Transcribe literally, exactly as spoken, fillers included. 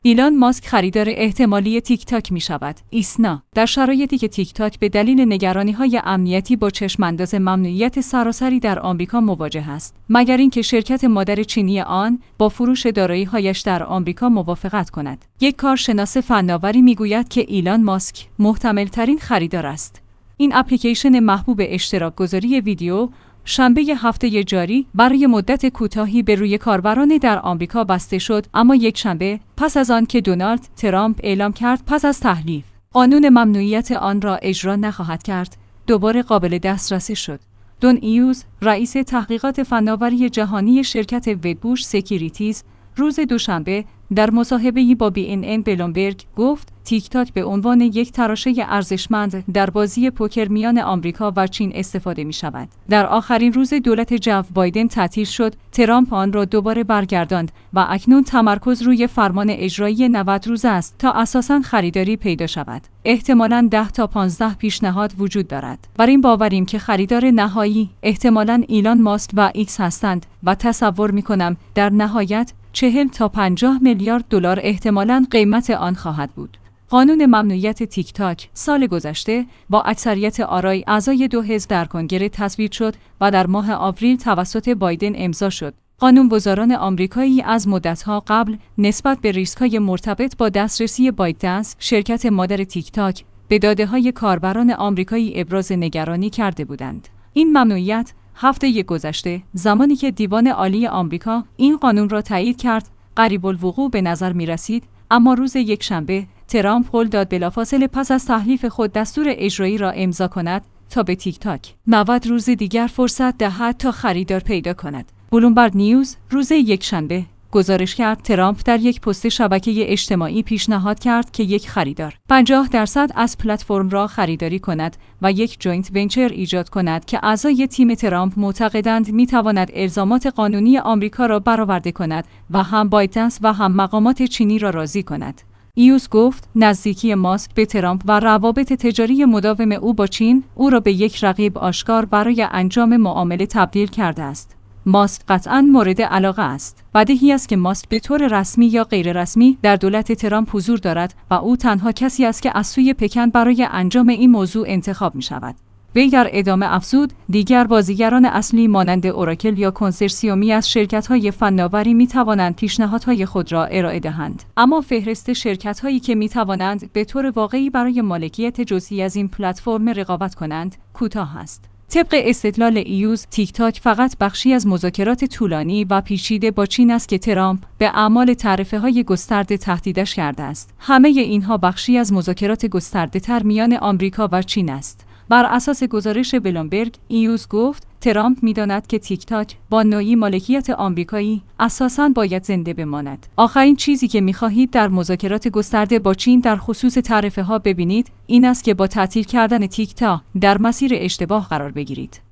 ایلان ماسک خریدار احتمالی تیک تاک می شود. ایسنا در شرایطی که تیک تاک به دلیل نگرانی‌های امنیتی با چشم‌انداز ممنوعیت سراسری در آمریکا مواجه است، مگر اینکه شرکت مادر چینی آن با فروش دارایی‌هایش در آمریکا موافقت کند. یک کارشناس فناوری می‌گوید که ایلان ماسک محتمل‌ترین خریدار است. این اپلیکیشن محبوب اشتراک گذاری ویدیو شنبه هفته جاری برای مدت کوتاهی به روی کاربران در آمریکا بسته شد، اما یک شنبه پس از آن که دونالد ترامپ اعلام کرد پس از تحلیف قانون ممنوعیت آن را اجرا نخواهد کرد، دوباره قابل دسترسی شد. دون ایوز، رئیس تحقیقات فناوری جهانی شرکت وبوش سکیوریتیز، روز دوشنبه در مصاحبه‌ای با بی ان ان بلومبرگ گفت تیک تاک به عنوان یک تراشه ارزشمند در بازی پوکر میان آمریکا و چین استفاده می شود. در آخرین روز دولت جو بایدن تعطیل شد، ترامپ آن را دوباره برگرداند و اکنون تمرکز روی فرمان اجرایی نود روزه است تا اساساً خریداری پیدا شود. احتمالاً ده تا پانزده پیشنهاد وجود دارد. بر این باوریم که خریدار نهایی احتمالاً ایلان ماسک و ایکس هستند و تصور می کنم در نهایت چهل تا پنجاه میلیارد دلار احتمالاً قیمت آن خواهد بود. قانون ممنوعیت تیک تاک سال گذشته با اکثریت آرای اعضای دو حزب در کنگره تصویب شد و در ماه آوریل توسط بایدن امضا شد. قانونگذاران آمریکایی از مدت‌ها قبل نسبت به ریسک‌های مرتبط با دسترسی بایتدنس، شرکت مادر تیک تاک، به داده‌های کاربران آمریکایی ابراز نگرانی کرده بودند. این ممنوعیت هفته گذشته، زمانی که دیوان عالی آمریکا این قانون را تایید کرد، قریب الوقوع به نظر می رسید، اما روز یکشنبه ترامپ قول داد بلافاصله پس از تحلیف خود دستور اجرایی را امضا کند تا به تیک تاک نود روز دیگر فرصت دهد تا خریدار پیدا کند. بلومبرگ نیوز روز یکشنبه گزارش کرد ترامپ در یک پست شبکه اجتماعی پیشنهاد کرد که یک خریدار پنجاه درصد از پلتفرم را خریداری کند و یک جوینت ونچر ایجاد کند که اعضای تیم ترامپ معتقدند می‌تواند الزامات قانونی آمریکا را برآورده کند و هم بایدنس و هم مقامات چینی را راضی کند. ایوز گفت نزدیکی ماسک به ترامپ و روابط تجاری مداوم او با چین او را به یک رقیب آشکار برای انجام معامله تبدیل کرده است. ماسک قطعاً مورد علاقه است. بدیهی است که ماسک به طور رسمی یا غیر رسمی در دولت ترامپ حضور دارد و او تنها کسی است که از سوی پکن برای انجام این موضوع انتخاب می شود. وی در ادامه افزود دیگر بازیگران اصلی مانند اوراکل یا کنسرسیومی از شرکت‌های فناوری می‌توانند پیشنهادهای خود را ارائه دهند، اما فهرست شرکت‌هایی که می‌توانند به طور واقعی برای مالکیت جزئی از این پلتفرم رقابت کنند کوتاه است. طبق استدلال ایوز، تیک تاک فقط بخشی از مذاکرات طولانی و پیچیده با چین است که ترامپ به اعمال تعرفه‌های گسترده تهدیدش کرده است. همه اینها بخشی از مذاکرات گسترده‌تر میان آمریکا و چین است. بر اساس گزارش بلومبرگ، ایوز گفت ترامپ می‌داند که تیک تاک با نوعی مالکیت آمریکایی اساساً باید زنده بماند. آخرین چیزی که می‌خواهید در مذاکرات گسترده با چین در خصوص تعرفه‌ها ببینید این است که با تعطیل کردن تیک تاک در مسیر اشتباه قرار بگیرید.